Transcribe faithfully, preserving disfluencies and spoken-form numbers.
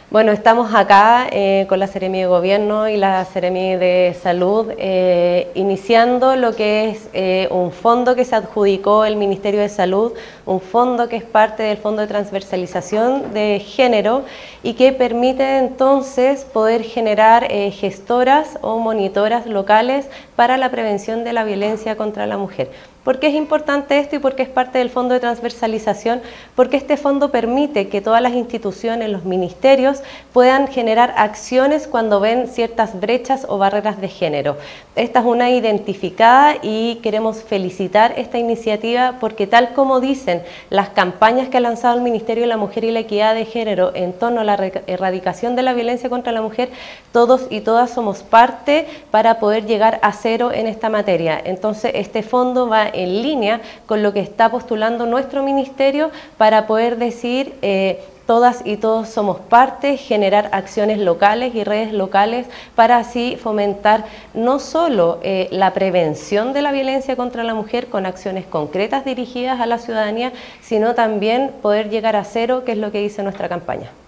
Bueno, estamos acá eh, con la Seremi de Gobierno y la Seremi de Salud eh, iniciando lo que es eh, un fondo que se adjudicó el Ministerio de Salud, un fondo que es parte del Fondo de Transversalización de Género y que permite entonces poder generar eh, gestoras o monitoras locales para la prevención de la violencia contra la mujer. ¿Por qué es importante esto y por qué es parte del Fondo de Transversalización? Porque este fondo permite que todas las instituciones, los ministerios, puedan generar acciones cuando ven ciertas brechas o barreras de género. Esta es una identificada y queremos felicitar esta iniciativa porque, tal como dicen las campañas que ha lanzado el Ministerio de la Mujer y la Equidad de Género en torno a la erradicación de la violencia contra la mujer, todos y todas somos parte para poder llegar a cero en esta materia. Entonces, este fondo va en línea con lo que está postulando nuestro ministerio para poder decir eh, todas y todos somos parte, generar acciones locales y redes locales para así fomentar no solo eh, la prevención de la violencia contra la mujer con acciones concretas dirigidas a la ciudadanía, sino también poder llegar a cero, que es lo que dice nuestra campaña.